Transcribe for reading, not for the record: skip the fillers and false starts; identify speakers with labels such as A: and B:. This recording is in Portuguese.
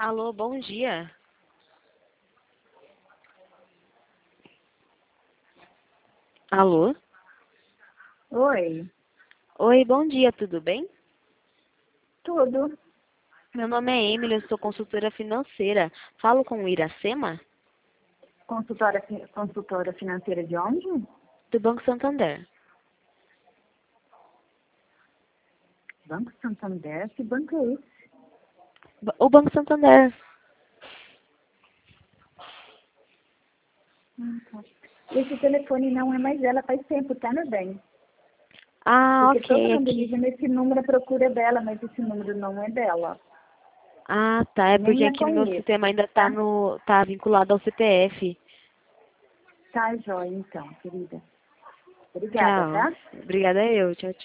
A: Alô, bom dia. Alô?
B: Oi,
A: Oi, bom dia, tudo bem?
B: tudo.
A: Meu nome é Emily, eu sou consultora financeira. Falo com o Iracema,
B: Consultora financeira de onde?
A: do Banco Santander.
B: Banco Santander? Que banco é esse?
A: O Banco Santander.
B: Tá. Esse telefone não é mais dela faz tempo, tá, meu bem?
A: Ah,
B: Porque todo
A: ok,
B: mundo
A: aqui.
B: liga nesse número à procura dela, mas esse número não é dela.
A: Ah, tá, é
B: Nem
A: porque
B: a
A: aqui no meu sistema
B: conheço,
A: ainda
B: tá?
A: tá vinculado ao CPF.
B: Tá, joia, então, querida. Obrigada,
A: Tchau.
B: tá?
A: Obrigada eu, tchau, tchau.